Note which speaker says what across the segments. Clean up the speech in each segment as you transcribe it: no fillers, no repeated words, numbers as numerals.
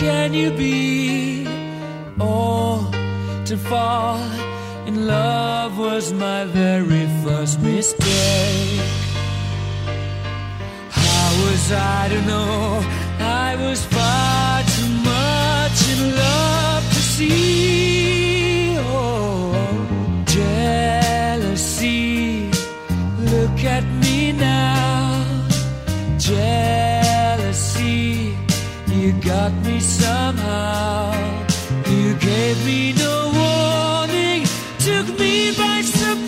Speaker 1: can you be? Oh, to fall in love was my very first mistake. How was I to know I was far too much in love to see? Oh, jealousy, look at me now. Jealousy, you got me somehow. You gave me no warning, took me by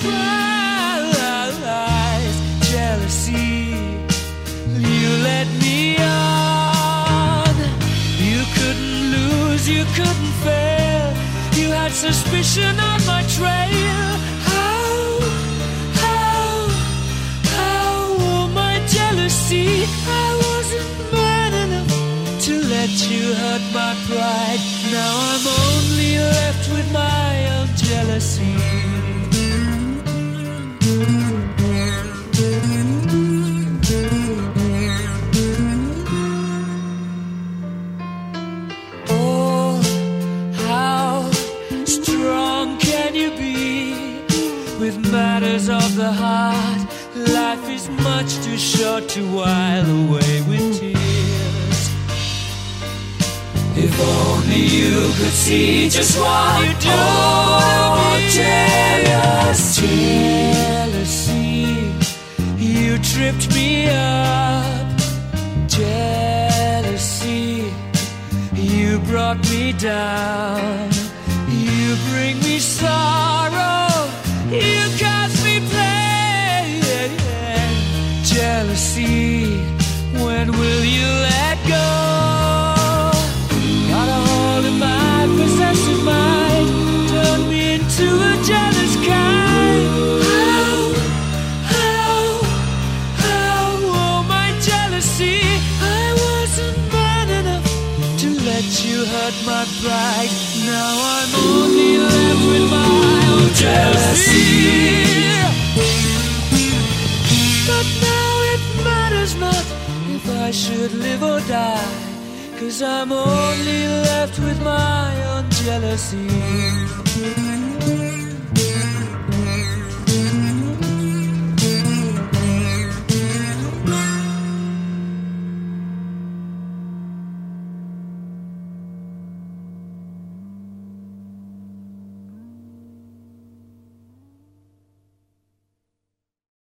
Speaker 1: surprise. Jealousy, you led me on. You couldn't lose, you couldn't fail. You had suspicion on my trail. Oh my jealousy, I wasn't man enough to let you hurt my pride. Now I'm only left with my own jealousy. Oh, how strong can you be with matters of the heart? Life is much too short to while away with tears. If only you could see just what you do. Oh, jealousy, jealousy, you tripped me up. Jealousy, you brought me down. You bring me sorrow, you cause me pain. Jealousy, when will you let go? Got a hold of my possessive mind, turn me into a jealous kind. Oh my jealousy, I wasn't man enough to let you hurt my pride. Now I'm only left with my own jealousy. But now it matters not if I should live or die, 'cause I'm only left with my own jealousy.